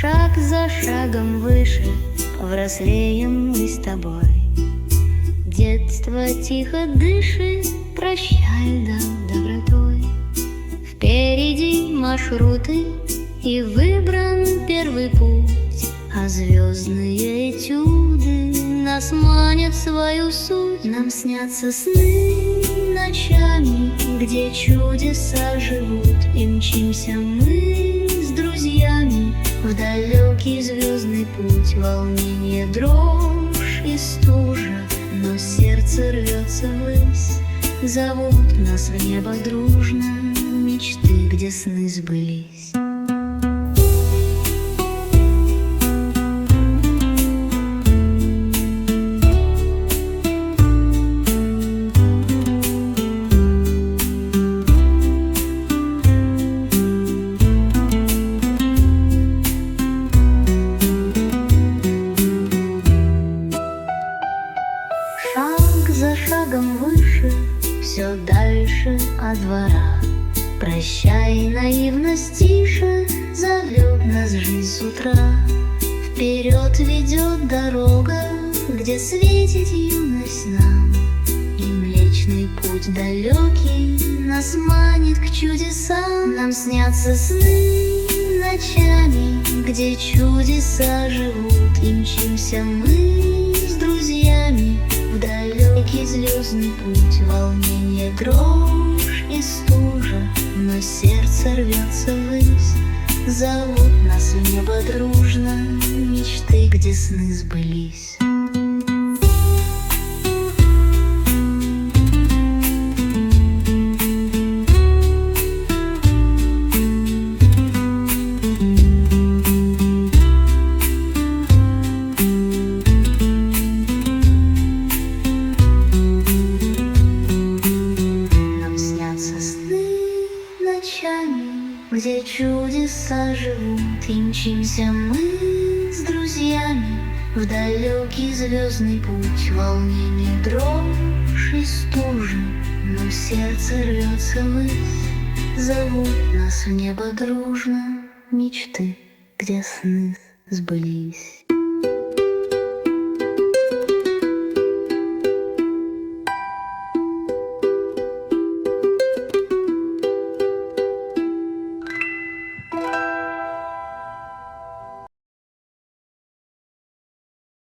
Шаг за шагом выше повзрослеем мы с тобой. Детство тихо дышит, прощай, да, добротой. Впереди маршруты, и выбран первый путь, а звездные этюды нас манят в свою суть. Нам снятся сны ночами, где чудеса живут, и мчимся мы с друзьями в далекий звездный путь. Волнение, дрожь и стужа, но сердце рвется ввысь. Зовут нас в небо дружно мечты, где сны сбылись. Шаг за шагом выше, все дальше от двора. Прощай, наивность, тише, зовет нас жизнь с утра. Вперед ведет дорога, где светит юность нам, и Млечный Путь далекий нас манит к чудесам. Нам снятся сны ночами, где чудеса живут, и мчимся мы с друзьями в далекий звездный путь. Волнение, дрожь и стужа, но сердце рвется ввысь. Зовут нас в небо дружно мечты, где сны сбылись. Где чудеса живут, и мчимся мы с друзьями в далекий звездный путь. Волнение, дрожь и стужа, но сердце рвется ввысь. Зовут нас в небо дружно мечты, где сны сбылись.